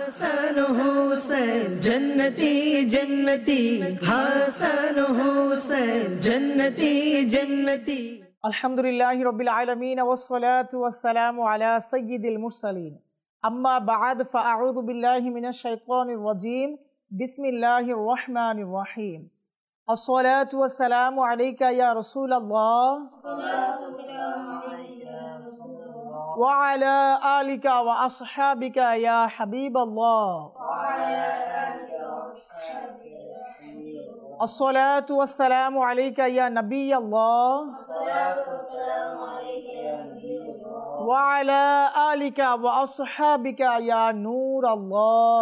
হাসান হুসেন জন্নতি জন্নতি, হাসান হুসেন জন্নতি জন্নতি। আলহামদুলিল্লাহি রাব্বিল আলামিন ওয়াসসালাতু ওয়াসসালামু আলা সাইয়্যিদিল মুরসালিন। আম্মা বা'দ ফাআউযু বিল্লাহি মিনাশ শাইতানির রাজীম। বিসমিল্লাহির রহমানির রহিম। আসসালাতু ওয়াসসালামু আলাইকা ইয়া রাসূলাল্লাহ ওয়া আলা আলিকা ওয়া আসহাবিকা ইয়া হাবিবাল্লাহ। আসসালাতু ওয়াসসালামু আলাইকা ইয়া নাবিয়াল্লাহ ওয়া আলা আলিকা ওয়া আসহাবিকা ইয়া নূরাল্লাহ।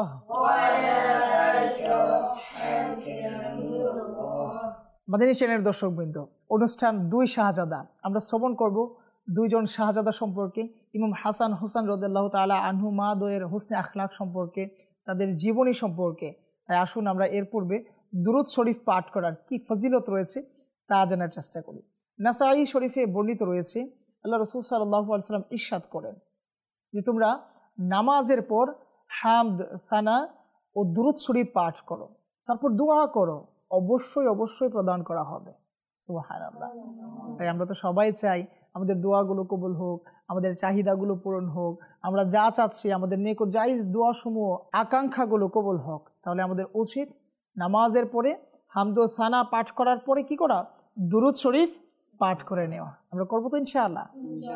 মাদানী চ্যানেলের দর্শকবৃন্দ, অনুষ্ঠান দুই শাহজাদা আমরা শ্রবণ করব দুইজন শাহজাদা সম্পর্কে, ইমাম হাসান হুসাইন রাদিয়াল্লাহু তাআলা আনহুমা দ্বয়ের হুসনে আখলাক সম্পর্কে, তাদের জীবনী সম্পর্কে। তাই আসুন আমরা এর পূর্বে দুরূদ শরীফ পাঠ করার কি ফজিলত রয়েছে তা জানার চেষ্টা করি। নাসাঈ শরীফে বর্ণিত রয়েছে, আল্লাহ রাসূল সাল্লাল্লাহু আলাইহি ওয়াসাল্লাম ইরশাদ করেন যে তোমরা নামাজের পর হামদ, সানা ও দুরূদ শরীফ পাঠ করো, তারপর দোয়া করো, অবশ্যই অবশ্যই প্রদান করা হবে। সুবহানাল্লাহ। তাই আমরা তো সবাই চাই আমাদের দোয়াগুলো কবুল হোক, আমাদের চাহিদাগুলো পূরণ হোক, আমরা যা চাচ্ছি আমাদের নেক ও জায়েজ দোয়াসমূহ আকাঙ্ক্ষাগুলো কবুল হোক। তাহলে আমাদের উচিত নামাজের পরে হামদ ও সানা পাঠ করার পরে কি করা? দুরূদ শরীফ পাঠ করে নেওয়া। আমরা করবো তো ইনশাআল্লাহ।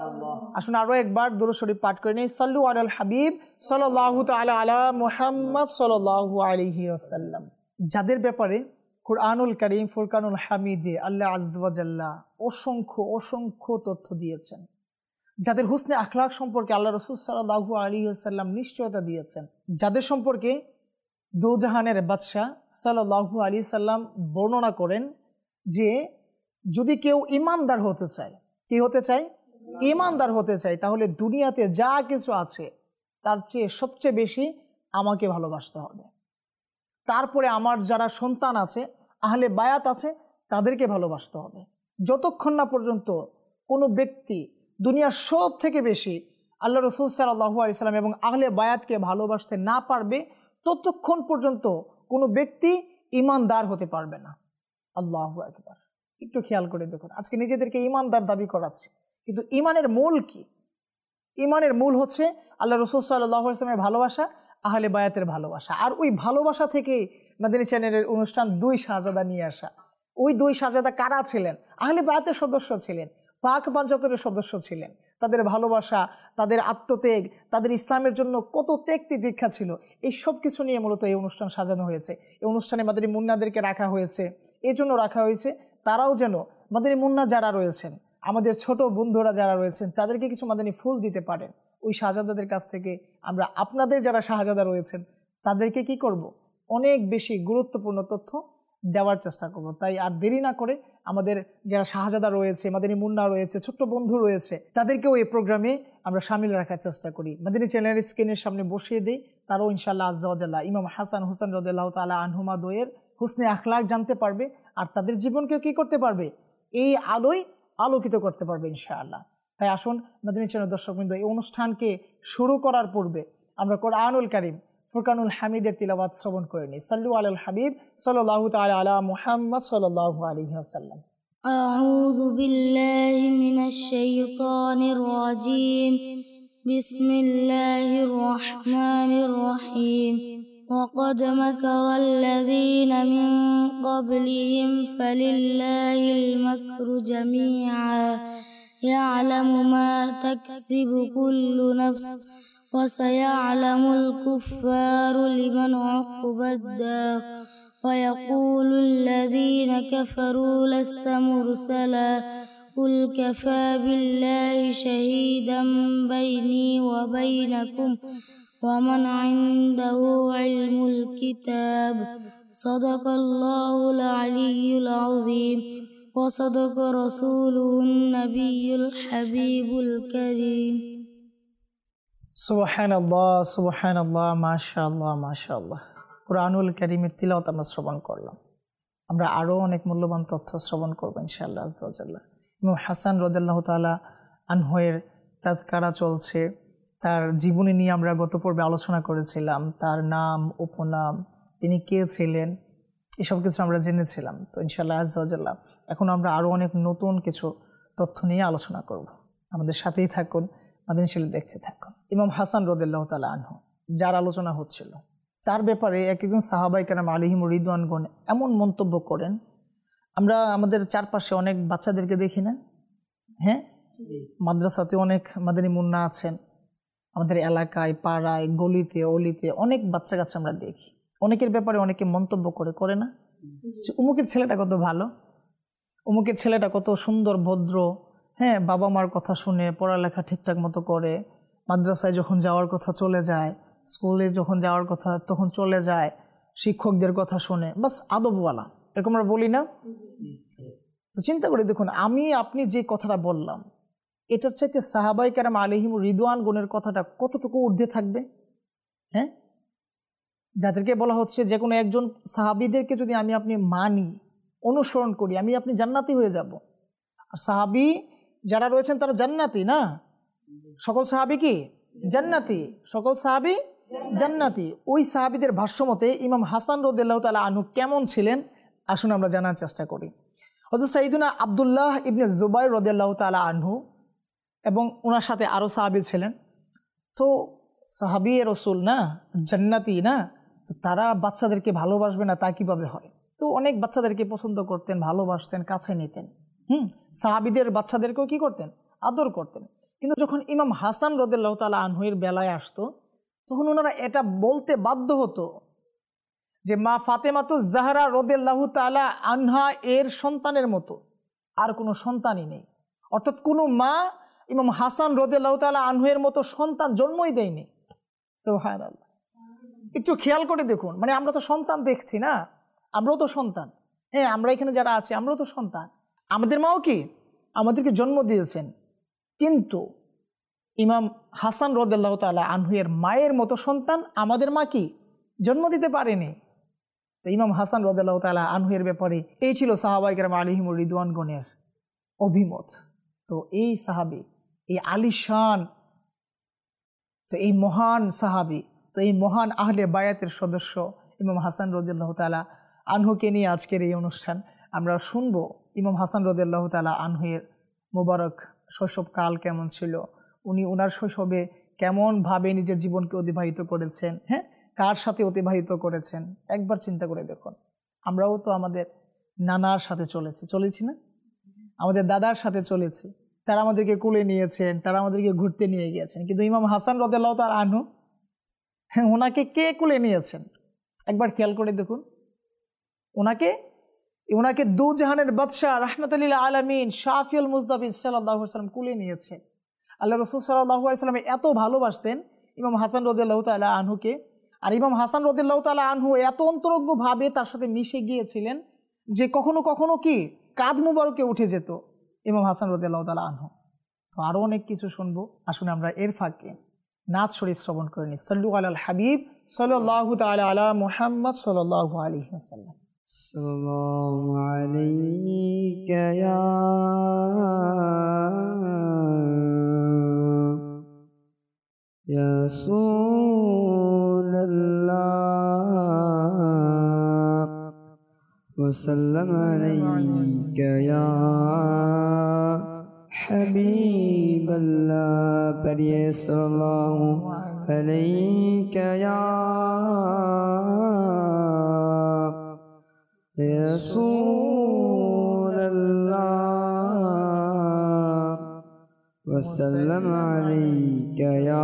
আসুন আরো একবার দুরূদ শরীফ পাঠ করে নেই। সাল্লু আলাল হাবিব সাল্লাল্লাহু তাআলা আলা মুহাম্মদ সাল্লাল্লাহু আলাইহি ওয়াসাল্লাম। যাদের ব্যাপারে কুরআনুল কারীম ফুরকানুল হামিদে আল্লাহ আযজা ওয়া জাল্লা অসংখ্য অসংখ্য তথ্য দিয়েছেন, যাদের হুসনে আখলাক সম্পর্কে আল্লাহ রাসূল সাল্লাল্লাহু আলাইহি ওয়াসাল্লাম নিশ্চয়তা দিয়েছেন, যাদের সম্পর্কে দোজাহানের বাদশাহ সাল্লাল্লাহু আলাইহি সাল্লাম বর্ণনা করেন যে যদি কেউ ঈমানদার হতে চায়, কি হতে চায়? ঈমানদার হতে চায়, তাহলে দুনিয়াতে যা কিছু আছে তার চেয়ে সবচেয়ে বেশি আমাকে ভালোবাসতে হবে। তারপরে আমার যারা সন্তান আছে, আহলে বায়াত আছে, তাদেরকে ভালোবাসতে হবে। যতক্ষণ না পর্যন্ত কোনো ব্যক্তি দুনিয়ার সব থেকে বেশি আল্লাহ রাসূল সাল্লাল্লাহু আলাইহি সাল্লাম এবং আহলে বায়াতকে ভালোবাসতে না পারবে, ততক্ষণ পর্যন্ত কোনো ব্যক্তি ঈমানদার হতে পারবে না। আল্লাহু আকবার। একটু খেয়াল করে দেখুন, আজকে নিজেদেরকে ঈমানদার দাবি করাচ্ছি, কিন্তু ঈমানের মূল কি? ঈমানের মূল হচ্ছে আল্লাহ রাসূল সাল্লাল্লাহু আলাইহি সাল্লামের ভালোবাসা, আহলে বায়াতের ভালোবাসা। আর ওই ভালোবাসা থেকে মাদানী চ্যানেলের অনুষ্ঠান দুই শাহজাদা নিয়ে আসা। ওই দুই শাহজাদা কারা ছিলেন? আহলে বায়াতের সদস্য ছিলেন, পাক পাঞ্জাতনের সদস্য ছিলেন। তাদের ভালোবাসা, তাদের আত্মত্যাগ, তাদের ইসলামের জন্য কত ত্যাগ তিতিক্ষা ছিল, এই সব কিছু নিয়ে মূলত এই অনুষ্ঠান সাজানো হয়েছে। এই অনুষ্ঠানে মাদানী মুন্নাদেরকে রাখা হয়েছে, এই জন্য রাখা হয়েছে তারাও যেন মাদানী মুন্না যারা রয়েছেন, আমাদের ছোট বন্ধুরা যারা রয়েছেন, তাদেরকে কিছু মাদানী ফুল দিতে পারেন। ওই শাহজাদাদের কাছ থেকে আমরা আপনাদের যারা শাহজাদা রয়েছেন তাদেরকে কি করব? অনেক বেশি গুরুত্বপূর্ণ তথ্য দেওয়ার চেষ্টা করব। তাই আর দেরি না করে আমাদের যারা শাহজাদা রয়েছে, মাদানী মুন্না রয়েছে, ছোট্ট বন্ধু রয়েছে, তাদেরকেও এই প্রোগ্রামে আমরা শামিল রাখার চেষ্টা করি। মাদানী চ্যানেলের স্ক্রিনের সামনে বসিয়ে দিই, তারাও ইনশাআল্লাহ আযজা ওয়া জাল্লা ইমাম হাসান হুসাইন রাদিয়াল্লাহু তাআলা আনহুমা দ্বয়ের হুসনে আখলাক জানতে পারবে, আর তাদের জীবনকে কি করতে পারবে? এই আলোয় আলোকিত করতে পারবে ইনশাআল্লাহ। তাই আসুন মাদানী চ্যানেল দর্শকবৃন্দ, এই অনুষ্ঠানকে শুরু করার পূর্বে আমরা কুরআনুল কারীম ফুরকানুল হামিদের তিলাওয়াত শ্রবণ করে নিই। সাল্লু আলাল হাবিব সাল্লাল্লাহু তাআলা আলা মুহাম্মদ সাল্লাল্লাহু আলাইহি ওয়াসাল্লাম। আউযু বিল্লাহি মিনাশ শাইতানির রাজীম। বিসমিল্লাহির রহমানির রহিম। وقد مكر الذين من قبلهم فلله المكر جميعا يعلم ما تكسب كل نفس وسيعلم الكفار لمن عقبى الدار ويقول الذين كفروا لست مرسلا قل كفى بالله شهيدا بيني وبينكم ومن عنده علم الكتاب صدق الله العلي العظيم وصدق رسوله النبي الحبيب الكريم। সুবহানাল্লাহ সুবহানাল্লাহ, মাশাআল্লাহ মাশাআল্লাহ। কুরআনুল কারীমের তিলাওয়াত আমরা শ্রবণ করলাম, আমরা আরও অনেক মূল্যবান তথ্য শ্রবণ করব ইনশাআল্লাহ আযজা ওয়া জাল্লা। ইমাম হাসান রাদিয়াল্লাহু তাআলা আনহুয়ের তাযকিরা চলছে, তার জীবনী নিয়ে আমরা গত পর্বে আলোচনা করেছিলাম, তার নাম, উপনাম, তিনি কে ছিলেন, এসব কিছু আমরা জেনেছিলাম। তো ইনশাআল্লাহ আজ্জা ওয়া জাল্লা এখন আমরা আরও অনেক নতুন কিছু তথ্য নিয়ে আলোচনা করব। আমাদের সাথেই থাকুন, মাদিনী শরীফ দেখতে থাকুন। ইমাম হাসান রাদিয়াল্লাহু তাআলা আনহু যার আলোচনা হচ্ছিল, তার ব্যাপারে একজন সাহাবায়ে কেরাম আলাইহিম রিদওয়ানগণ এমন মন্তব্য করেন, আমরা আমাদের চারপাশে অনেক বাচ্চাদেরকে দেখি না? হ্যাঁ, মাদ্রাসাতে অনেক মাদানী মুন্না আছেন, আমাদের এলাকায়, পাড়ায়, গলিতে, অলিতে অনেক বাচ্চা কাচ্চা আমরা দেখি। অনেকের ব্যাপারে অনেকে মন্তব্য করে না? অমুকের ছেলেটা কত ভালো, অমুকের ছেলেটা কত সুন্দর, ভদ্র, হ্যাঁ, বাবা মার কথা শুনে পড়ালেখা ঠিকঠাক মতো করে, মাদ্রাসায় যখন যাওয়ার কথা চলে যায়, স্কুলে যখন যাওয়ার কথা তখন চলে যায়, শিক্ষকদের কথা শুনে, বাস আদবওয়ালা, এরকম আমরা বলি না? তো চিন্তা করে দেখুন, আমি আপনি যে কথাটা বললাম, এটার চাইতে সাহাবায়ে কেরাম আলাইহিম রিদওয়ানগণের কথাটা কতটুকু ঊর্ধ্বে থাকবে? হ্যাঁ, যাদেরকে বলা হচ্ছে যে কোনো একজন সাহাবীদেরকে যদি আমি আপনি মানি, অনুসরণ করি, আমি আপনি জান্নাতি হয়ে যাব। আর সাহাবী যারা রয়েছেন তারা জান্নাতি না? সকল সাহাবী কি জান্নাতি? সকল সাহাবী জান্নাতি। ওই সাহাবীদের ভাষ্যমতে ইমাম হাসান রাদিয়াল্লাহু তাআলা আনহু কেমন ছিলেন, আসুন আমরা জানার চেষ্টা করি। হযরত সাইয়্যিদুনা আব্দুল্লাহ ইবনে জুবাইর রাদিয়াল্লাহু তাআলা আনহু এবং ওনার সাথে আরও সাহাবী ছিলেন। তো সাহাবী রাসূল না, জান্নাতি না, তো তারা বাচ্চাদেরকে ভালোবাসবে না তা কীভাবে হয়? তো অনেক বাচ্চাদেরকে পছন্দ করতেন, ভালোবাসতেন, কাছে নিতেন। সাহাবীদের বাচ্চাদেরকেও কি করতেন? আদর করতেন। কিন্তু যখন ইমাম হাসান রাদিয়াল্লাহু তাআলা আনহুর বেলায় আসতো, তখন ওনারা এটা বলতে বাধ্য হতো যে মা ফাতেমাতুজ জাহরা রাদিয়াল্লাহু তাআলা আনহা এর সন্তানের মতো আর কোনো সন্তানই নেই। অর্থাৎ কোনো মা ইমাম হাসান রাদিয়াল্লাহু তাআলা আনহুর মতো সন্তান জন্মই দেয়নি। সুবহানাল্লাহ, একটু খেয়াল করে দেখুন, মানে আমরা তো সন্তান দেখছি না, আমরাও তো সন্তান। হ্যাঁ, আমরা এখানে যারা আছি আমরাও তো সন্তান। আমাদের মাও কি আমাদেরকে জন্ম দিয়েছেন, কিন্তু ইমাম হাসান রাদিয়াল্লাহু তাআলা আনহুর মায়ের মতো সন্তান আমাদের মা কি জন্ম দিতে পারেনি। তো ইমাম হাসান রাদিয়াল্লাহু তাআলা আনহুর ব্যাপারে এই ছিল সাহাবায়ে কেরাম আলাইহিম রিদওয়ানগণের অভিমত। তো এই সাহাবী, এই আলিশান, তো এই মহান সাহাবী, তো এই মহান আহলে বায়াতের সদস্য ইমাম হাসান রাদিয়াল্লাহু তাআলা আনহুকে নিয়ে আজকের এই অনুষ্ঠান আমরা শুনব। ইমাম হাসান রাদিয়াল্লাহু তাআলা আনহুর মোবারক শৈশবকাল কেমন ছিল, উনি ওনার শৈশবে কেমনভাবে নিজের জীবনকে অতিবাহিত করেছেন, হ্যাঁ, কার সাথে অতিবাহিত করেছেন। একবার চিন্তা করে দেখুন, আমরাও তো আমাদের নানার সাথে চলেছি না? আমাদের দাদার সাথে চলেছি, তারা আমাদেরকে কোলে নিয়েছেন, তারা আমাদেরকে ঘুরতে নিয়ে গিয়েছেন। কিন্তু ইমাম হাসান রাদিয়াল্লাহু তাআলা আনহু, হ্যাঁ, ওনাকে কে কোলে নিয়েছেন? একবার খেয়াল করে দেখুন, ওনাকে দু জাহানের বাদশাহ রাহমাতুল লিল আলামিন শাফিউল মুজতাবিন সাল্লাল্লাহু আলাইহি ওয়াসাল্লাম কোলে নিয়েছেন। আল্লাহ রাসূল সাল্লাল্লাহু আলাইহি ওয়াসাল্লাম এত ভালোবাসতেন ইমাম হাসান রাদিয়াল্লাহু তাআলা আনহুকে, আর ইমাম হাসান রাদিয়াল্লাহু তাআলা আনহু এত অন্তরঙ্গভাবে তার সাথে মিশে গিয়েছিলেন যে কখনো কখনো কি কাঁধ মুবারকে উঠে যেত ইমাম হাসান রাদিয়াল্লাহু তাআলা আনহু। তো আরও অনেক কিছু শুনবো, আসুন আমরা এর ফাঁকে নাত শরীফ শ্রবণ করে নিই। সাল্লু আলাল হাবিব সাল্লাল্লাহু তাআলা আলা মুহাম্মদ সাল্লাল্লাহু আলাইহি ওয়াসাল্লাম। সাল্লাল্লাহু আলাইকা ইয়া রাসূলাল্লাহ ওয়া সাল্লাম আলাইকা ইয়া হাবিবাল্লাহ। পড়িয়ে সাল্লাল্লাহু আলাইকা ইয়া রাসূলাল্লাহ ওয়া সাল্লাম আলাইকা ইয়া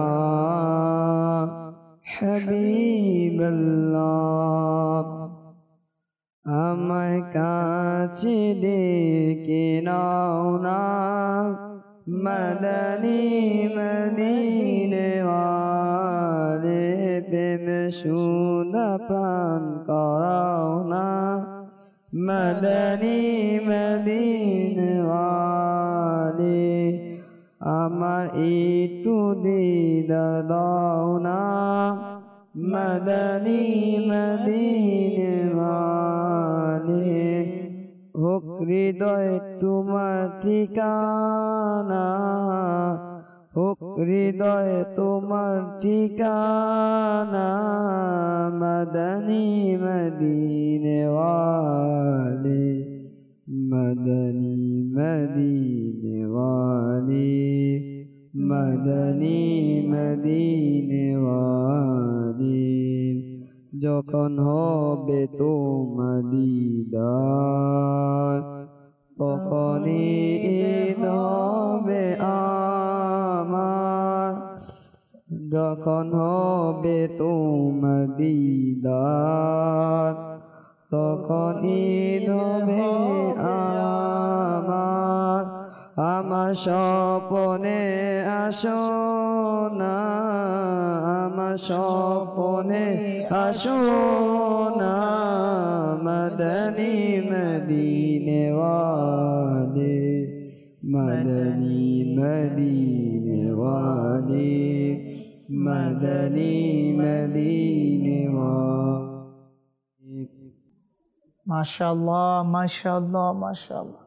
হাবিবাল্লাহ। আমায় কাছে ডেকে নাও না মদনী মদিনে ওয়ালে, প্রেম সুধা পান করাও না মদনী মদিনে ওয়ালে। আমার একটু দিদার দাও না মদনী মদিনে ওয়ালে। হোক হৃদয় তোমার ঠিকানা, হোক হৃদয়ে তোমার ঠিকানা মদনী মদিনে ওয়ালি মদনী মদিনে ওয়ালি মদনী মদিনে ওয়ালি যখন হবে তোমার দিদার তখনই ঈদ হবে আমার যখন হবে তোমার দিদার তখনই ঈদ হবে আমার আমার স্বপ্নে আসো না আমার স্বপ্নে আসো না মদনী মদিনে ওয়ালি মদনী মদিনে ওয়ালি মদনী মদিনে ওয়ালি। মাশাআল্লাহ মাশাআল্লাহ মাশাআল্লাহ।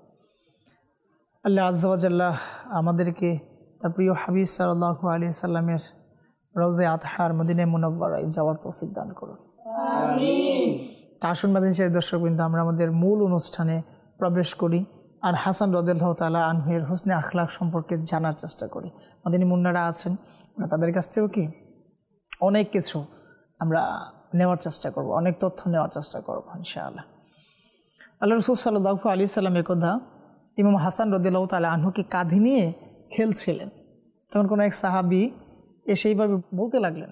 আল্লাহ আজ্জা ওয়া জাল্লা আমাদেরকে তার প্রিয় হাবিব সাল্লাল্লাহু আলাইহি সাল্লামের রওজা আতহার মদিনা মুনাওয়ারায় যাওয়ার তৌফিক দান করুন। আমিন। আসুন মাদিনী দর্শকবৃন্দ, আমরা আমাদের মূল অনুষ্ঠানে প্রবেশ করি আর হাসান রাদিয়াল্লাহু তাআলা আনহুর হুসনে আখলাক সম্পর্কে জানার চেষ্টা করি। মাদিনী মুন্নারা আছেন, আমরা তাদের কাছ থেকেও কি অনেক কিছু আমরা নেওয়ার চেষ্টা করব, অনেক তথ্য নেওয়ার চেষ্টা করব ইনশাআল্লাহ। আল্লাহ রাসূল সাল্লাল্লাহু আলাইহি সাল্লামের কথা ইমাম হাসান রাদিয়াল্লাহু তাআলা আনহুকে কাঁধে নিয়ে খেলছিলেন। তখন কোনো এক সাহাবী এসে এইভাবে বলতে লাগলেন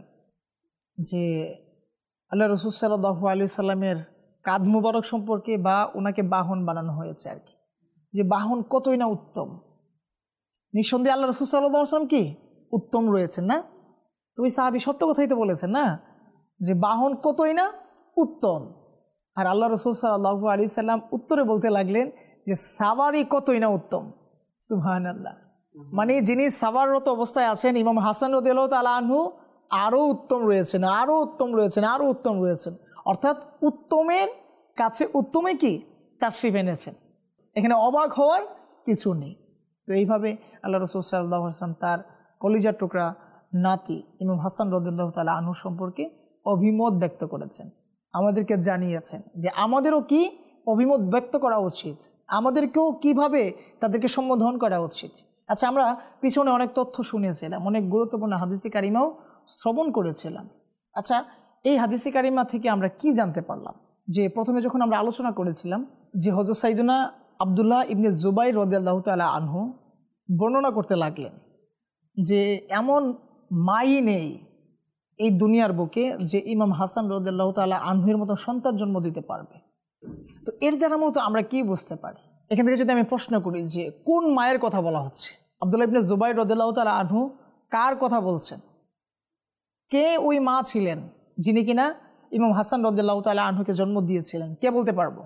যে আল্লাহ রাসূল সাল্লাল্লাহু আলাইহি সাল্লামের কাঁধ মুবারক সম্পর্কে, বা ওনাকে বাহন বানানো হয়েছে আর কি, যে বাহন কতই না উত্তম। নিঃসন্দেহে আল্লাহ রাসূল সাল্লাল্লাহু আলাইহি সাল্লাম কি উত্তম রয়েছেন না? তো ওই সাহাবী সত্য কথাই তো বলেছেন না, যে বাহন কতই না উত্তম। আর আল্লাহ রাসূল সাল্লাল্লাহু আলাইহি সাল্লাম উত্তরে বলতে লাগলেন যে সাওয়ারি কতই না উত্তম। সুবহানাল্লাহ। মানে যিনি সাওয়াররত অবস্থায় আছেন ইমাম হাসান রাদিয়াল্লাহু তাআলা আনহু আরও উত্তম রয়েছেন, আরও উত্তম রয়েছেন, আরও উত্তম রয়েছেন। অর্থাৎ উত্তমের কাছে উত্তমে কি তাশরিফ এনেছেন, এখানে অবাক হওয়ার কিছু নেই। তো এইভাবে আল্লাহ রাসূল সাল্লাল্লাহু আলাইহি ওয়াসাল্লাম তার কলিজার টুকরা নাতি ইমাম হাসান রাদিয়াল্লাহু তাআলা আনহু সম্পর্কে অভিমত ব্যক্ত করেছেন, আমাদেরকে জানিয়েছেন যে আমাদেরও কি অভিমত ব্যক্ত করা উচিত, আমাদেরকেও কিভাবে তাদেরকে সম্বোধন করা উচিত। আচ্ছা, আমরা পিছনে অনেক তথ্য শুনেছিলাম, অনেক গুরুত্বপূর্ণ হাদিসে কারিমাও শ্রবণ করেছিলাম। আচ্ছা, এই হাদিসে কারিমা থেকে আমরা কি জানতে পারলাম? যে প্রথমে যখন আমরা আলোচনা করেছিলাম যে হযরত সাইয়্যিদুনা আব্দুল্লাহ ইবনে জুবাইর রাদিয়াল্লাহু তাআলা আনহু বর্ণনা করতে লাগলেন যে এমন মাই নেই এই দুনিয়ার বুকে যে ইমাম হাসান রাদিয়াল্লাহু তাআলা আনহুর মতো সন্তান জন্ম দিতে পারবে। তো এর দ্বারা মূলত আমরা কি বুঝতে পারি? এখান থেকে যদি আমি প্রশ্ন করি যে কোন মায়ের কথা বলা হচ্ছে, আব্দুল্লাহ ইবনে জুবাইর রাদিয়াল্লাহু তাআলা আনহু কার কথা বলছেন? কে ওই মা ছিলেন যিনি কিনা ইমাম হাসান রাদিয়াল্লাহু তাআলা আনহুকে জন্ম দিয়েছিলেন? কে বলতে পারবো?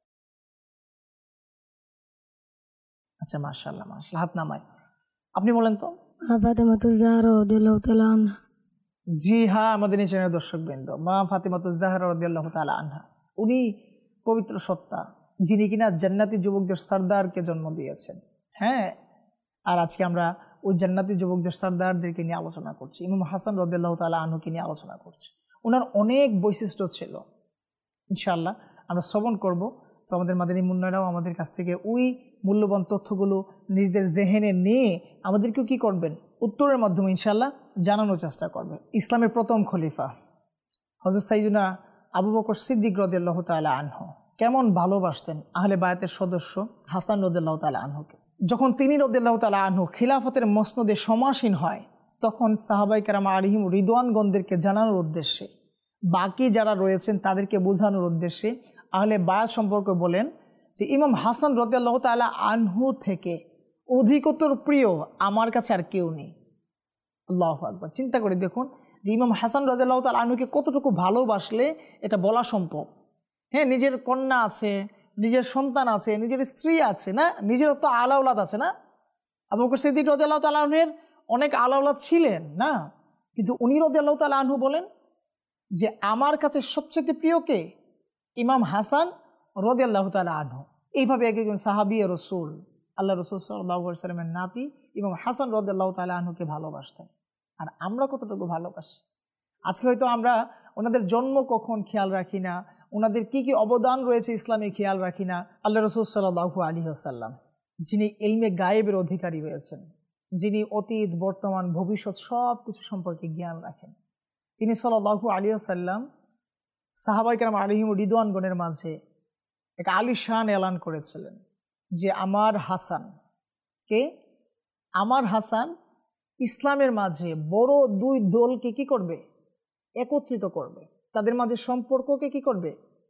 আচ্ছা, মাশাআল্লাহ মাশাআল্লাহ, হাত নামায়। আপনি বলেন তো। ফাতিমাতুজ জাহরা রাদিয়াল্লাহু তাআলা আনহা। জি হ্যাঁ, আমাদের চ্যানেলের দর্শকবৃন্দ, মা ফাতিমাতুজ জাহরা রাদিয়াল্লাহু তাআলা আনহা, উনি পবিত্র সত্তা যিনি কিনা জান্নাতি যুবকদের সর্দারকে জন্ম দিয়েছেন। হ্যাঁ, আর আজকে আমরা ওই জান্নাতি যুবকদের সর্দারদেরকে নিয়ে আলোচনা করছি, ইমাম হাসান রাদিয়াল্লাহু তাআলা আনহুকে নিয়ে আলোচনা করছি। ওনার অনেক বৈশিষ্ট্য ছিল, ইনশাআল্লাহ আমরা শ্রবণ করব। তো আমাদের মাদানী মুন্নারাও আমাদের কাছ থেকে ওই মূল্যবান তথ্যগুলো নিজেদের জেহেনে নিয়ে আমাদেরকেও কী করবেন, উত্তরের মাধ্যমে ইনশাআল্লাহ জানানোর চেষ্টা করবে। ইসলামের প্রথম খলিফা হযরত সাইয়্যিদুনা আবু বকর সিদ্দিক রাদিয়াল্লাহু তাআলা আনহু কেমন ভালোবাসতেন আহলে বায়াতের সদস্য হাসান রাদিয়াল্লাহু তাআলা আনহুকে। যখন তিনি রাদিয়াল্লাহু তাআলা আনহু খিলাফতের মসনদে সমাসীন হয়, তখন সাহাবায়ে কেরাম আলাইহিম রিদওয়ানগণদেরকে জানানোর উদ্দেশ্যে, বাকি যারা রয়েছেন তাদেরকে বোঝানোর উদ্দেশ্যে আহলে বায়াত সম্পর্কে বলেন যে ইমাম হাসান রাদিয়াল্লাহু তাআলা আনহু থেকে অধিকতর প্রিয় আমার কাছে আর কেউ নেই। আল্লাহু আকবার। চিন্তা করে দেখুন যে ইমাম হাসান রাদিয়াল্লাহু তাআলা আনহুকে কতটুকু ভালোবাসলে এটা বলা সম্ভব। হ্যাঁ, নিজের কন্যা আছে, নিজের সন্তান আছে, নিজের স্ত্রী আছে, না নিজের তো আলাউলাদ আছে না? আবু বকর সিদ্দিক রাদিয়াল্লাহু তাআলা আনহুর অনেক আলাউলাদ ছিলেন না, কিন্তু উনি রাদিয়াল্লাহু তাআলা আনহু বলেন যে আমার কাছে সবচেয়ে প্রিয় কে? ইমাম হাসান রাদিয়াল্লাহু তাআলা আনহু। এইভাবে একজন সাহাবী রাসূল, আল্লাহ রাসূল সাল্লাল্লাহু আলাইহি ওয়াসাল্লামের নাতি ইমাম হাসান রাদিয়াল্লাহু তাআলা আনহুকে ভালোবাসতেন। আর আমরা কতটুকু ভালোবাসি? আজকে হয়তো আমরা ওনাদের জন্ম কখন খেয়াল রাখি না, ওনাদের কি কি অবদান রয়েছে ইসলামে খেয়াল রাখি না। আল্লাহ রাসূল সাল্লাল্লাহু আলাইহি ওয়াসাল্লাম, যিনি ইলমে গায়েবের অধিকারী হয়েছেন, যিনি অতীত বর্তমান ভবিষ্যৎ সব কিছু সম্পর্কে জ্ঞান রাখেন, তিনি সাল্লাল্লাহু আলাইহি ওয়াসাল্লাম সাহাবায়ে কেরাম আলাইহিম রিদওয়ানগণের মাঝে এক আলিশান এলান করেছিলেন যে আমার হাসান কে, আমার হাসান ইসলামের মাঝে বড় দুই দলকে কি করবে? একত্রিত করবে, তাদের মাঝে সম্পর্ককে কি করবে?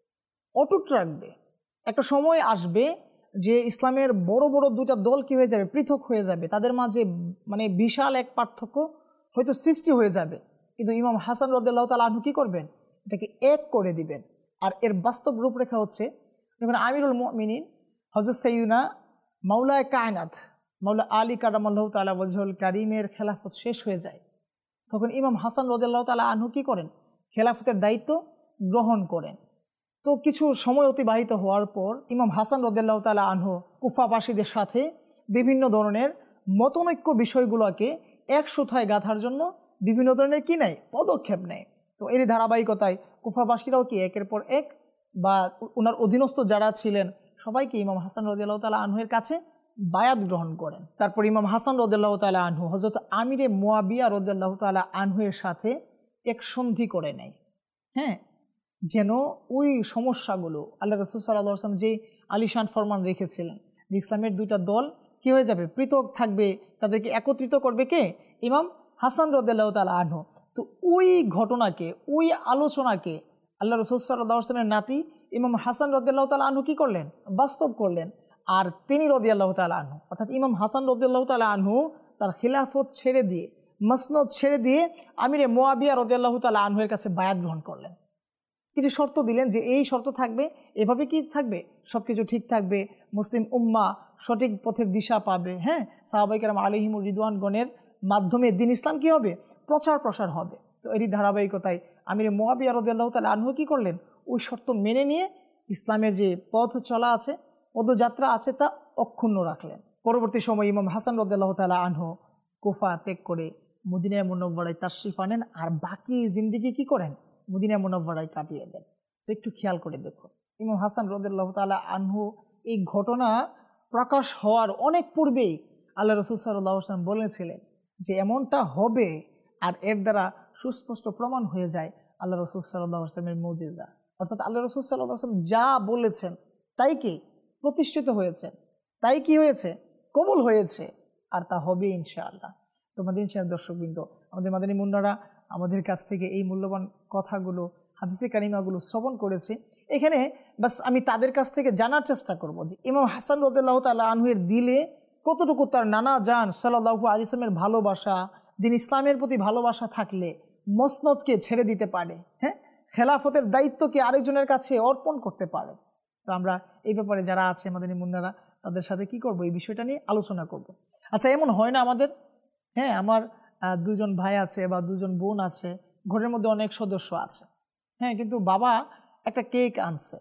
অটুট রাখবে। একটা সময় আসবে যে ইসলামের বড় বড় দুইটা দল কি হয়ে যাবে? পৃথক হয়ে যাবে, তাদের মাঝে মানে বিশাল এক পার্থক্য হয়তো সৃষ্টি হয়ে যাবে, কিন্তু ইমাম হাসান রাদিয়াল্লাহু তাআলা আনহু কি করবেন? এটাকে এক করে দিবেন। আর এর বাস্তব রূপরেখা হচ্ছে যখন আমিরুল মুমিনিন হযরত সাইয়্যিদুনা মাওলায়ে কায়নাত মাওলা আলী কারামাল্লাহু তাআলা ওয়াজহুল কারীমের খেলাফত শেষ হয়ে যায়, তখন ইমাম হাসান রাদিয়াল্লাহু তাআলা আনহু কি করেন? খেলাফতের দায়িত্ব গ্রহণ করেন। তো কিছু সময় অতিবাহিত হওয়ার পর ইমাম হাসান রাদিয়াল্লাহু তাআলা আনহু কুফাবাসীদের সাথে বিভিন্ন ধরনের মতনৈক্য বিষয়গুলোকে এক সুতায় গাঁথার জন্য বিভিন্ন ধরনের কি নেয়? পদক্ষেপ নেয়। তো এরই ধারাবাহিকতায় কুফাবাসীরাও কি একের পর এক বা ওনার অধীনস্থ যারা ছিলেন সবাইকে ইমাম হাসান রাদিয়াল্লাহু তাআলা আনহুর কাছে বায়াত গ্রহণ করেন। তারপর ইমাম হাসান রাদিয়াল্লাহু তাআলা আনহু হযরত আমিরে মুয়াবিয়া রাদিয়াল্লাহু তাআলা আনহুর সাথে এক সন্ধি করে নেয়, হ্যাঁ, যেন ওই সমস্যাগুলো আল্লাহ রাসূল সাল্লাল্লাহু আলাইহি ওয়াসাল্লাম যে আলিশান ফরমান রেখেছিলেন যে ইসলামের দুইটা দল কি হয়ে যাবে? পৃথক থাকবে, তাদেরকে একত্রিত করবে কে? ইমাম হাসান রাদিয়াল্লাহু তাআলা আনহু। তো ওই ঘটনাকে, ওই আলোচনাকে আল্লাহ রাসূল সাল্লাল্লাহু আলাইহি ওয়াসাল্লামের নাতি ইমাম হাসান রাদিয়াল্লাহু তাআলা আনহু কি করলেন? বাস্তব করলেন। আর তিনি রাদিয়াল্লাহু তাআলা আনহু, অর্থাৎ ইমাম হাসান রাদিয়াল্লাহু তাআলা আনহু তার খিলাফত ছেড়ে দিয়ে, মসনদ ছেড়ে দিয়ে আমিরে মুয়াবিয়া রাদিয়াল্লাহু তাআলা আনহুর কাছে বায়াত গ্রহণ করলেন। কিছু শর্ত দিলেন যে এই শর্ত থাকবে, এভাবে কি থাকবে? সব কিছু ঠিক থাকবে, মুসলিম উম্মাহ সঠিক পথের দিশা পাবে, হ্যাঁ, সাহাবায়ে কেরাম আলাইহিমুর রিদওয়ানগণের মাধ্যমে দ্বীন ইসলাম কি হবে? প্রচার প্রসার হবে। তো এরই ধারাবাহিকতায় আমিরে মুয়াবিয়া রাদিয়াল্লাহু তাআলা আনহু কি করলেন? ওই শর্ত মেনে নিয়ে ইসলামের যে পথ চলা আছে, পদযাত্রা আছে, তা অক্ষুণ্ণ রাখলেন। পরবর্তী সময় ইমাম হাসান রাদিয়াল্লাহু তাআলা আনহু কুফা ত্যাগ করে মদিনায়ে মুনাওয়ারায় তাশরিফ আনেন আর বাকি জিন্দেগি কি করেন? মদিনা মুনাওয়ারায় কাটিয়ে দেন। তো একটু খেয়াল করে দেখুন, ইমাম হাসান রাদিয়াল্লাহু তাআলা আনহু এই ঘটনা প্রকাশ হওয়ার অনেক পূর্বেই আল্লাহ রাসূল সাল্লাল্লাহু আলাইহি ওয়াসাল্লাম বলেছিলেন যে এমনটা হবে, আর এর দ্বারা সুস্পষ্ট প্রমাণ হয়ে যায় আল্লাহ রাসূল সাল্লাল্লাহু আলাইহি ওয়াসাল্লামের মুজিজা। অর্থাৎ আল্লাহ রাসূল সাল্লাল্লাহু আলাইহি ওয়াসাল্লাম যা বলেছেন তাই কি প্রতিষ্ঠিত হয়েছে, তাই কি হয়েছে? কবুল হয়েছে, আর তা হবে ইনশাআল্লাহ। তোমাদের ইনশাআল্লাহ দর্শকবৃন্দ, আমাদের মাদানী মুন্নারা আমাদের কাছ থেকে এই মূল্যবান কথাগুলো, হাদিসে কারিমাগুলো শ্রবণ করেছে। এখানে বাস আমি তাদের কাছ থেকে জানার চেষ্টা করব যে ইমাম হাসান রাদিয়াল্লাহু তাআলা আনহুর দিলে কতটুকু তার নানা জান সাল্লাল্লাহু আলাইহি ওয়াসাল্লামের ভালোবাসা, দ্বীন ইসলামের প্রতি ভালোবাসা থাকলে মসনদকে ছেড়ে দিতে পারে, হ্যাঁ, খেলাফতের দায়িত্বকে আরেকজনের কাছে অর্পণ করতে পারে। তো আমরা এই ব্যাপারে যারা আছে মাদানী মুন্নারা তাদের সাথে কি করব? এই বিষয়টা নিয়ে আলোচনা করব। আচ্ছা, এমন হয় না আমাদের, হ্যাঁ, আমার দুজন ভাই আছে বা দুজন বোন আছে, ঘরের মধ্যে অনেক সদস্য আছে, হ্যাঁ, কিন্তু বাবা একটা কেক আনছে।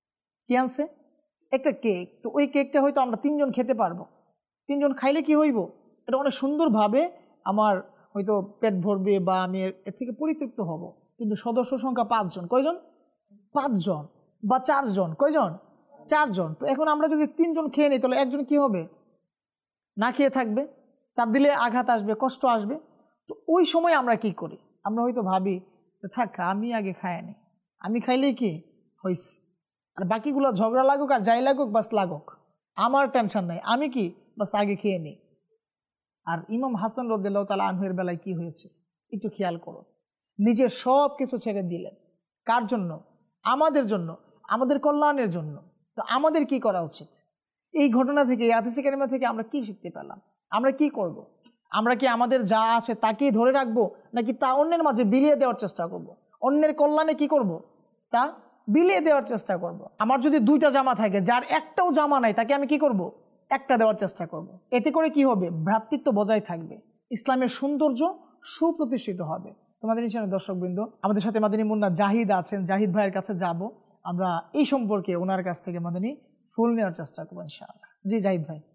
কি আনছে? একটা কেক। তো ওই কেকটা হয়তো আমরা তিনজন খেতে পারবো। তিনজন খাইলে কি হইব? এটা অনেক সুন্দরভাবে আমার হয়তো পেট ভরবে বা আমি এর থেকে পরিতৃপ্ত হব। কিন্তু সদস্য সংখ্যা 5 জন। কয়জন? 5 জন বা 4 জন। কয়জন? 4 জন। তো এখন আমরা যদি 3 জন খেয়ে নিই তাহলে একজন কি হবে? না খেয়ে থাকবে, তার দিলে আঘাত আসবে, কষ্ট আসবে। তো ওই সময় আমরা কি করি? আমরা হয়তো ভাবি থাক আমি আগে খাই নি, আমি খাইলেই কি হয়েছে, আর বাকিগুলো ঝগড়া লাগুক আর যাই লাগুক বাস লাগুক, আমার টেনশন নাই, আমি কি বাস আগে খেয়ে নিই। আর ইমাম হাসান রাদিয়াল্লাহু তাআলা আনহুর বেলায় কি হয়েছে একটু খেয়াল করো। নিজের সব কিছু ছেড়ে দিলেন, কার জন্য? আমাদের জন্য, আমাদের কল্যাণের জন্য। তো আমাদের কি করা উচিত? এই ঘটনা থেকে, এই হাদিসে কারিমা থেকে আমরা কি শিখতে পেলাম? আমরা কি করব? আমরা কি আমাদের যা আছে তাকেই ধরে রাখবো, নাকি তা অন্যের মাঝে বিলিয়ে দেওয়ার চেষ্টা করব? অন্যের কল্যাণে কি করব? তা বিলিয়ে দেওয়ার চেষ্টা করব। আমার যদি 2টা জামা থাকে, যার একটাও জামা নাই, তাকে আমি কি করব? একটা দেওয়ার চেষ্টা করব। এতে করে কি হবে? ভ্রাতৃত্ব বজায় থাকবে, ইসলামের সৌন্দর্য সুপ্রতিষ্ঠিত হবে। তোমাদের ইনশাআল্লাহ দর্শকবৃন্দ, আমাদের সাথে মাদানী মুন্না জাহিদ আছেন, জাহিদ ভাইয়ের কাছে যাব, আমরা এই সম্পর্কে ওনার কাছ থেকে মাদানী ফুল নেওয়ার চেষ্টা করবো ইনশাআল্লাহ। জি জাহিদ ভাই।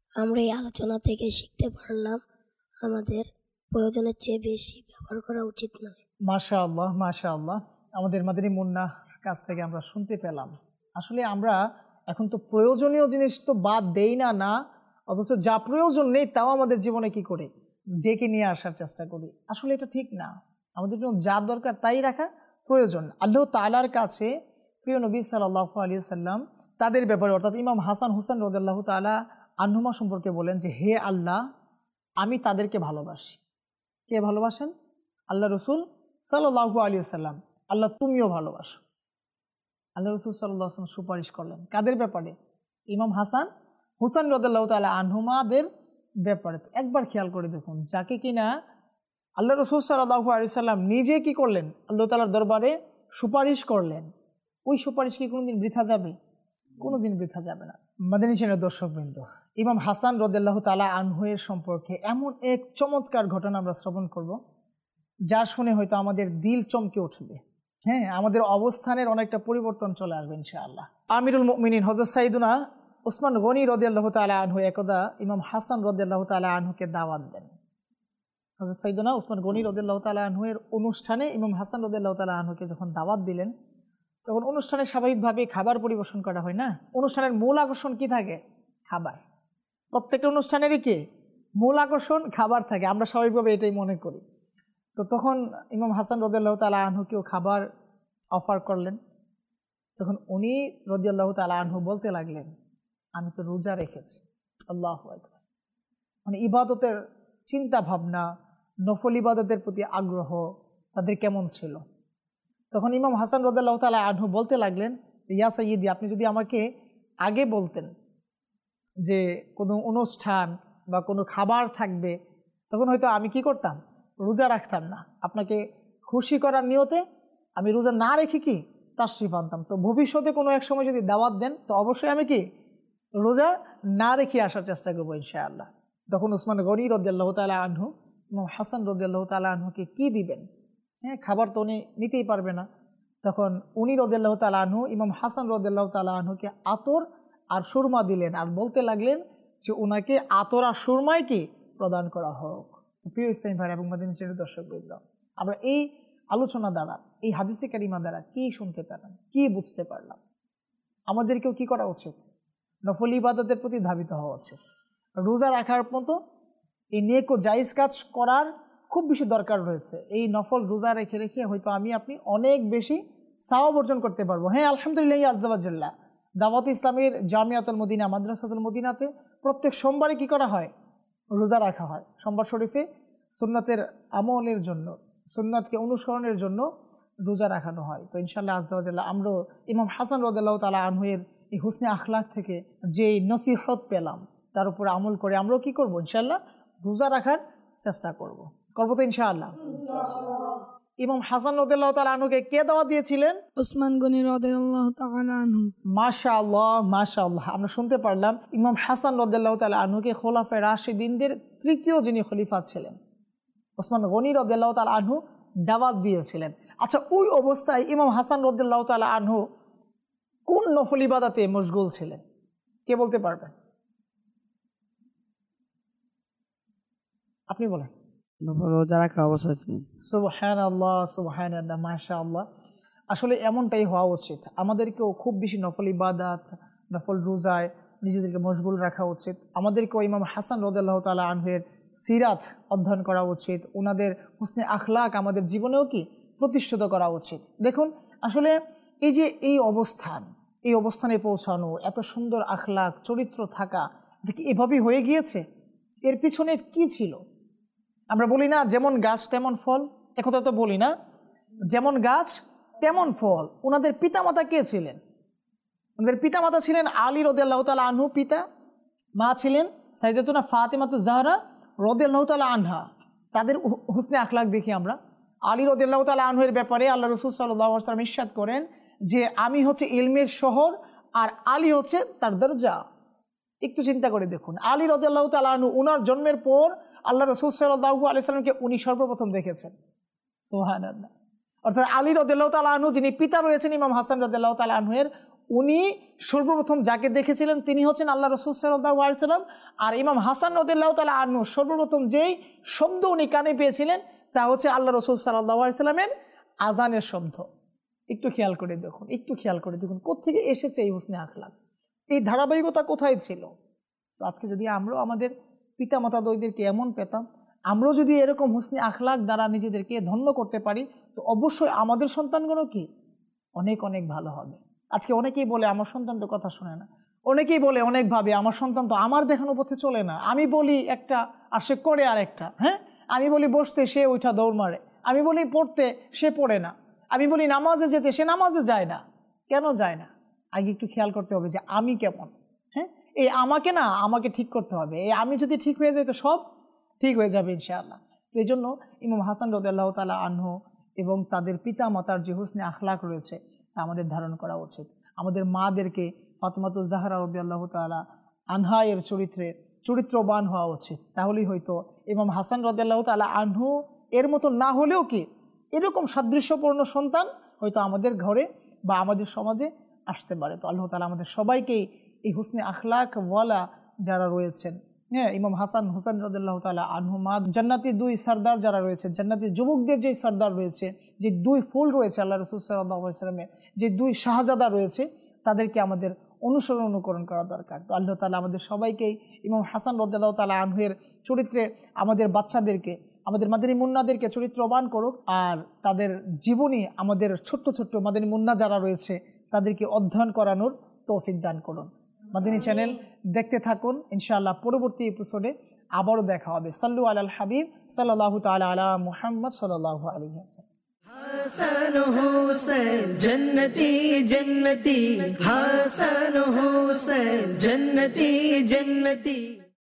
আমরা এই আলোচনা থেকে শিখতে পারলাম আমাদের প্রয়োজনের চেয়ে বেশি ব্যবহার করা উচিত নয়। মাশাআল্লাহ, মাশাআল্লাহ। আমাদের মাদানী মুন্নার কাছ থেকে আমরা শুনতে পেলাম আসলে আমরা এখন তো প্রয়োজনীয় জিনিস তো বাদ দেই না, অথচ যা প্রয়োজন নেই তাও আমাদের জীবনে কি করে ডেকে নিয়ে আসার চেষ্টা করি। আসলে এটা ঠিক না। আমাদের জন্য যা দরকার তাই রাখা প্রয়োজন। আল্লাহ তাআলার কাছে প্রিয় নবী সাল্লাল্লাহু আলাইহি ওয়াসাল্লাম তাদের ব্যাপারে অর্থাৎ ইমাম হাসান হুসাইন রাদিয়াল্লাহু তাআলা আনহুমা সম্পর্কে বলেন যে, হে আল্লাহ, আমি তাদেরকে ভালোবাসি। কে ভালোবাসেন? আল্লাহ রসুল সাল্লাল্লাহু আলাইহি ওয়াসাল্লাম। আল্লাহ তুমিও ভালোবাসো। আল্লাহ রসুল সাল্লাল্লাহু আলাইহি ওয়াসাল্লাম সুপারিশ করলেন কাদের ব্যাপারে? ইমাম হাসান হুসাইন রাদিয়াল্লাহু তাআলা আনহুমাদের ব্যাপারে। তো একবার খেয়াল করে দেখুন, যাকে কিনা আল্লাহ রসুল সাল্লাল্লাহু আলাইহি ওয়াসাল্লাম নিজে কি করলেন? আল্লাহ তাআলার দরবারে সুপারিশ করলেন। ওই সুপারিশ কি কোনোদিন বৃথা যাবে? কোনোদিন বৃথা যাবে না। মাদানী চ্যানেলের দর্শকবৃন্দ, ইমাম হাসান রাদিয়াল্লাহু তাআলা আনহুয়ের সম্পর্কে এমন এক চমৎকার ঘটনা আমরা শ্রবণ করব যা শুনে হয়তো আমাদের দিল চমকে উঠবে। হ্যাঁ, আমাদের অবস্থানের অনেকটা পরিবর্তন চলে আসবে ইনশাআল্লাহ। আমিরুল মুমিনিন হযরত সাইয়্যিদুনা উসমান গনি রাদিয়াল্লাহু তাআলা আনহু একদা ইমাম হাসান রাদিয়াল্লাহু তাআলা আনহুকে দাওয়াত দেন। হযরত সাইয়্যিদুনা উসমান গনি রাদিয়াল্লাহু তাআলা আনহুয়ের অনুষ্ঠানে ইমাম হাসান রাদিয়াল্লাহু তাআলা আনহুকে যখন দাওয়াত দিলেন, তখন অনুষ্ঠানে স্বাভাবিকভাবে খাবার পরিবেশন করা হয় না? অনুষ্ঠানের মূল আকর্ষণ কি থাকে? খাবার। প্রত্যেকটা অনুষ্ঠানেরই কি মূল আকর্ষণ? খাবার থাকে। আমরা স্বাভাবিকভাবে এটাই মনে করি। তো তখন ইমাম হাসান রাদিয়াল্লাহু তাআলা আনহুকেও খাবার অফার করলেন। তখন উনি রাদিয়াল্লাহু তাআলা আনহু বলতে লাগলেন, আমি তো রোজা রেখেছি। আল্লাহু আকবার। মানে ইবাদতের চিন্তা ভাবনা, নফল ইবাদতের প্রতি আগ্রহ তাদের কেমন ছিল। তখন ইমাম হাসান রাদিয়াল্লাহু তাআলা আনহু বলতে লাগলেন, ইয়া সাইয়্যিদি, আপনি যদি আমাকে আগে বলতেন যে কোনো অনুষ্ঠান বা কোনো খাবার থাকবে, তখন হয়তো আমি কি করতাম? রোজা রাখতাম না। আপনাকে খুশি করার নিয়তে আমি রোজা না রেখে কি তাশরিফ আনতাম। তো ভবিষ্যতে কোনো এক সময় যদি দাওয়াত দেন তো অবশ্যই আমি কি রোজা না রেখে আসার চেষ্টা করবো ইনশাআল্লাহ। তখন উসমান গনি রাদিয়াল্লাহু তাআলা আনহু ইমাম হাসান রাদিয়াল্লাহু তাআলা আনহুকে কি দিবেন? হ্যাঁ, খাবার তো উনি নিতেই পারবে না। তখন উনি রাদিয়াল্লাহু তাআলা আনহু ইমাম হাসান রাদিয়াল্লাহু তাআলা আনহুকে আতর আর সুরমা দিলেন, আর বলতে লাগলেন যে ওনাকে আতর আর সুরমাই কি প্রদান করা হোক। প্রিয় ইসলামী ভাই এবং মাদানী চ্যানেলের দর্শকবৃন্দ, আমরা এই আলোচনা দ্বারা, এই হাদিসে কারিমা দ্বারা কি শুনতে পেলাম, কি বুঝতে পারলাম? আমাদেরকেও কি করা উচিত? নফল ইবাদতের প্রতি ধাবিত হওয়া উচিত। রোজা রাখার মতো এই নেক ও জায়েজ কাজ করার খুব বেশি দরকার রয়েছে। এই নফল রোজা রেখে রেখে হয়তো আমি আপনি অনেক বেশি সওয়াব অর্জন করতে পারবো। হ্যাঁ, আলহামদুলিল্লাহ আজ্জা ওয়া জাল্লা, দাওয়াত ইসলামের জামিয়াতুল মদিনা মাদ্রাসাতুল মদিনাতে প্রত্যেক সোমবারে কি করা হয়? রোজা রাখা হয়। সোমবার শরীফে সুন্নাতের আমলের জন্য, সুন্নাতকে অনুসরণের জন্য রোজা রাখানো হয়। তো ইনশাআল্লাহ আজ্জা ওয়া জাল্লা আমরা ইমাম হাসান রাদিয়াল্লাহু তাআলা আনহুয়ের এই হুসনে আখলাক থেকে যে নসিহত পেলাম তার উপর আমল করে আমরাও কি করব? ইনশাআল্লাহ রোজা রাখার চেষ্টা করব তো ইনশাআল্লাহ। ইমাম হাসান রাদিয়াল্লাহু তাআলা আনহুকে কে দাওয়াত দিয়েছিলেন? উসমান গনি রাদিয়াল্লাহু তাআলা আনহু। মাশাআল্লাহ, মাশাআল্লাহ। আমরা শুনতে পারলাম ইমাম হাসান রাদিয়াল্লাহু তাআলা আনহুকে খোলাফায়ে রাশিদিনদের তৃতীয় যিনি খলিফা ছিলেন উসমান গনি রাদিয়াল্লাহু তাআলা আনহু দাওয়াত দিয়েছিলেন। আচ্ছা, ওই অবস্থায় ইমাম হাসান রাদিয়াল্লাহু তাআলা আনহু কোন নফল ইবাদতে মশগুল ছিলেন? কে বলতে পারবেন? আপনি বলেন। রোজা রাখা অবস্থা। সুবহানাল্লাহ, সুবহানাল্লাহ, মাশাআল্লাহ। আসলে এমনটাই হওয়া উচিত। আমাদেরকেও খুব বেশি নফল ইবাদত, নফল রোজায় নিজেদেরকে মশগুল রাখা উচিত। আমাদেরকেও ইমাম হাসান রাদিয়াল্লাহু তাআলা আনহুর সিরাত অধ্যয়ন করা উচিত। ওনাদের হুসনে আখলাক আমাদের জীবনেও কি প্রতিষ্ঠিত করা উচিত। দেখুন, আসলে এই যে এই অবস্থানে পৌঁছানো, এত সুন্দর আখলাক চরিত্র থাকা, এটা কি এভাবেই হয়ে গিয়েছে? এর পিছনে কি ছিল? আমরা বলি না যেমন গাছ তেমন ফল, একথা তো বলি না? যেমন গাছ তেমন ফল। ওনাদের পিতামাতা কে ছিলেন? ওনাদের পিতামাতা ছিলেন আলী রাদিয়াল্লাহু তাআলা আনহু পিতা, মা ছিলেন সাইয়্যিদাতুনা ফাতিমাতুজ জাহরা রাদিয়াল্লাহু তাআলা আনহা। তাদের হুসনে আখলাক দেখি আমরা। আলী রাদিয়াল্লাহু তাআলা আনহুর ব্যাপারে আল্লাহ রাসূল সাল্লাল্লাহু আলাইহি ওয়াসাল্লাম ইরশাদ করেন যে আমি হচ্ছে ইলমের শহর আর আলী হচ্ছে তার দরজা। একটু চিন্তা করে দেখুন, আলী রাদিয়াল্লাহু তাআলা আনহু ওনার জন্মের পর আল্লাহ রাসূল সাল্লাল্লাহু আলাইহি ওয়াসাল্লামকে উনি সর্বপ্রথম দেখেছেন। সুবহানাল্লাহ। অর্থাৎ আলী রাদিয়াল্লাহু তাআলা আনহু যিনি পিতা রয়েছেন ইমাম হাসান রাদিয়াল্লাহু তাআলা আনহুর, উনি সর্বপ্রথম যাকে দেখেছিলেন তিনি হচ্ছেন আল্লাহ রসুল সাল্লাল্লাহু আলাইহি সাল্লাম। আর ইমাম হাসান রাদিয়াল্লাহু তাআলা আনহু সর্বপ্রথম যেই শব্দ উনি কানে পেয়েছিলেন তা হচ্ছে আল্লাহ রসুল সাল্লাল্লাহু আলাইহি সাল্লামের আজানের শব্দ। একটু খেয়াল করে দেখুন, একটু খেয়াল করে দেখুন কোত্থেকে এসেছে এই হুসনে আখলাক, এই ধারাবাহিকতা কোথায় ছিল। তো আজকে যদি আমরাও আমাদের পিতামাতাদ্বয়দেরকে এমন পেতাম, আমরাও যদি এরকম হুসনে আখলাক দ্বারা নিজেদেরকে ধন্য করতে পারি, তো অবশ্যই আমাদের সন্তানগুলো কি অনেক অনেক ভালো হবে। আজকে অনেকেই বলে আমার সন্তান তো কথা শোনে না, অনেকেই বলে অনেকভাবে আমার সন্তান তো আমার দেখানো পথে চলে না। আমি বলি একটা আর সে করে আর একটা। হ্যাঁ, আমি বলি বসতে সে ওইটা দৌড় মারে, আমি বলি পড়তে সে পড়ে না, আমি বলি নামাজে যেতে সে নামাজে যায় না। কেন যায় না? আগে একটু খেয়াল করতে হবে যে আমি কেমন। হ্যাঁ, এই আমাকে না, আমাকে ঠিক করতে হবে। এই আমি যদি ঠিক হয়ে যাই তো সব ঠিক হয়ে যাবে ইনশাআল্লাহ। তো এই জন্য ইমাম হাসান রাদিয়াল্লাহু তাআলা আনহু এবং তাদের পিতা মাতার যে হুসনে আখলাক রয়েছে তা আমাদের ধারণ করা উচিত। আমাদের মাদেরকে ফাতেমাতুজ জাহরা রাদিয়াল্লাহু তাআলা আনহা এর চরিত্রবান হওয়া উচিত। তাহলেই হয়তো ইমাম হাসান রাদিয়াল্লাহু তাআলা আনহু এর মতো না হলেও কি এরকম সাদৃশ্যপূর্ণ সন্তান হয়তো আমাদের ঘরে বা আমাদের সমাজে আসতে পারে। তো আল্লাহ তাআলা আমাদের সবাইকেই এই হুসনে আখলাক ওয়ালা যারা রয়েছেন, হ্যাঁ, ইমাম হাসান হুসাইন রাদিয়াল্লাহু তাআলা আনহুমা জান্নাতি দুই সরদার যারা রয়েছে, জান্নাতি যুবকদের যে সরদার রয়েছে, যে দুই ফুল রয়েছে আল্লাহ রাসূল সাল্লাল্লাহু আলাইহি ওয়াসাল্লামের, যে দুই শাহজাদা রয়েছে, তাদেরকে আমাদের অনুকরণ করা দরকার। তো আল্লাহ তাআলা আমাদের সবাইকেই ইমাম হাসান রাদিয়াল্লাহু তাআলা আনহুর চরিত্রে আমাদের বাচ্চাদেরকে, আমাদের মাদানী মুন্নাদেরকে চরিত্রবান করুক, আর তাদের জীবনী আমাদের ছোট্ট ছোট্ট মাদানী মুন্না যারা রয়েছে তাদেরকে অধ্যয়ন করানোর তৌফিক দান করুন। মাদানী চ্যানেল দেখতে থাকুন, ইনশাআল্লাহ পরবর্তী এপিসোডে আবারও দেখা হবে। সাল্লু আলাল হাবিব সাল্লাল্লাহু তাআলা আলা মুহাম্মদ সাল্লাল্লাহু আলাইহি ওয়াসাল্লাম। হাসান হুসেন জন্নতি জন্নতি, হাসান হুসেন জন্নতি জন্নতি।